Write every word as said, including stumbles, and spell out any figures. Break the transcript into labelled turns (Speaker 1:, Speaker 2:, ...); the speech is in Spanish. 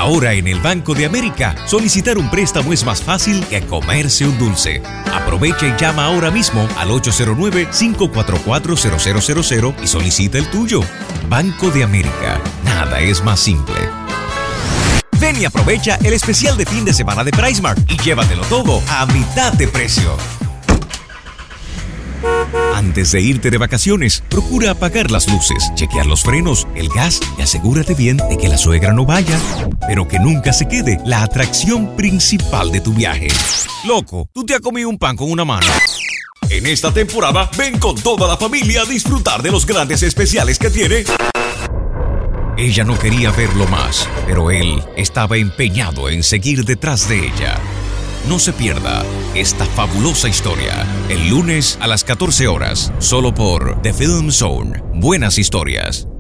Speaker 1: Ahora en el Banco de América, solicitar un préstamo es más fácil que comerse un dulce. Aprovecha y llama ahora mismo al ocho cero nueve, cinco cuatro cuatro, cero cero cero cero y solicita el tuyo. Banco de América, nada es más simple. Ven y aprovecha el especial de fin de semana de PriceMart y llévatelo todo a mitad de precio. Antes de irte de vacaciones, procura apagar las luces, chequear los frenos, el gas y asegúrate bien de que la suegra no vaya, pero que nunca se quede la atracción principal de tu viaje. Loco, ¿tú te has comido un pan con una mano? En esta temporada, ven con toda la familia a disfrutar de los grandes especiales que tiene. Ella no quería verlo más, pero él estaba empeñado en seguir detrás de ella. No se pierda esta fabulosa historia el lunes a las catorce horas, solo por The Film Zone. Buenas historias.